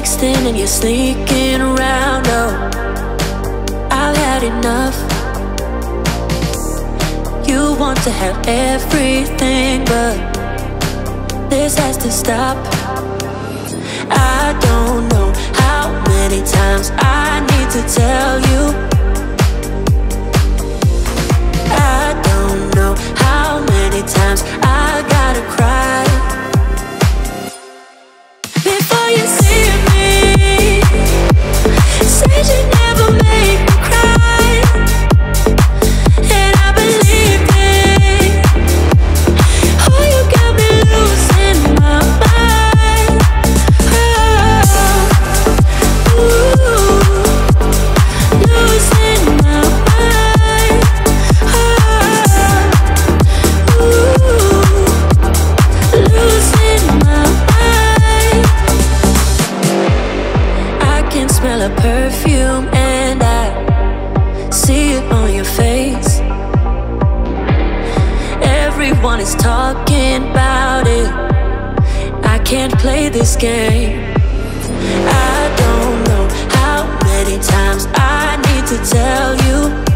texting and you're sneaking around. Oh, I've had enough. You want to have everything, but this has to stop. I don't know how many times I need to tell you. I don't know how many times I gotta cry before you see me. Said you never make me cry, and I believed it. Oh, you got me losing my mind. Oh, ooh, losing my mind. Oh, ooh, losing my mind. I can smell a perfume and I see it on your face. Everyone is talking about it. I can't play this game. I don't know how many times I need to tell you.